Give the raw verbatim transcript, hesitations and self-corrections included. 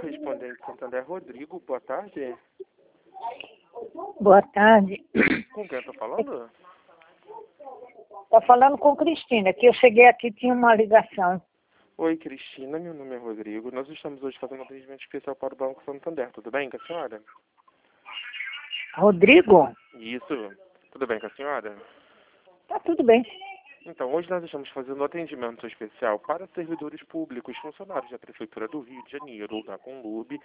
correspondente Santander, Rodrigo, boa tarde. Boa tarde. Com quem eu tô falando? Estou falando com Cristina, que eu cheguei aqui e tinha uma ligação. Oi, Cristina, meu nome é Rodrigo. Nós estamos hoje fazendo um atendimento especial para o Banco Santander. Tudo bem com a senhora? Rodrigo? Isso. Tudo bem com a senhora? Tá tudo bem. Então, hoje nós estamos fazendo um atendimento especial para servidores públicos, funcionários da Prefeitura do Rio de Janeiro, da Conlube.